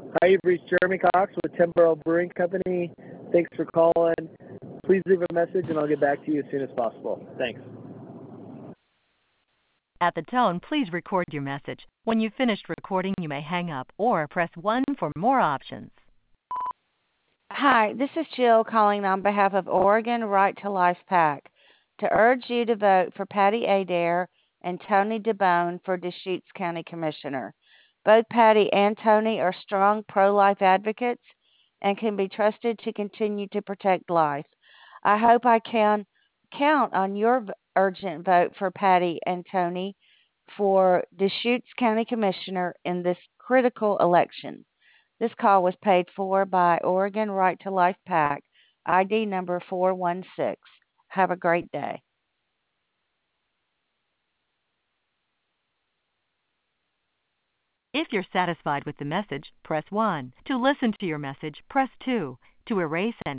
Hi, you've reached Jeremy Cox with Timbro Brewing Company. Thanks for calling. Please leave a message and I'll get back to you as soon as possible. Thanks. At the tone, please record your message. When you've finished recording, you may hang up or press 1 for more options. Hi, this is Jill calling on behalf of Oregon Right to Life PAC to urge you to vote for Patty Adair and Tony DeBone for Deschutes County Commissioner. Both Patty and Tony are strong pro-life advocates and can be trusted to continue to protect life. I hope I can count on your urgent vote for Patty and Tony for Deschutes County Commissioner in this critical election. This call was paid for by Oregon Right to Life PAC, ID number 416. Have a great day. If you're satisfied with the message, press 1. To listen to your message, press 2. To erase and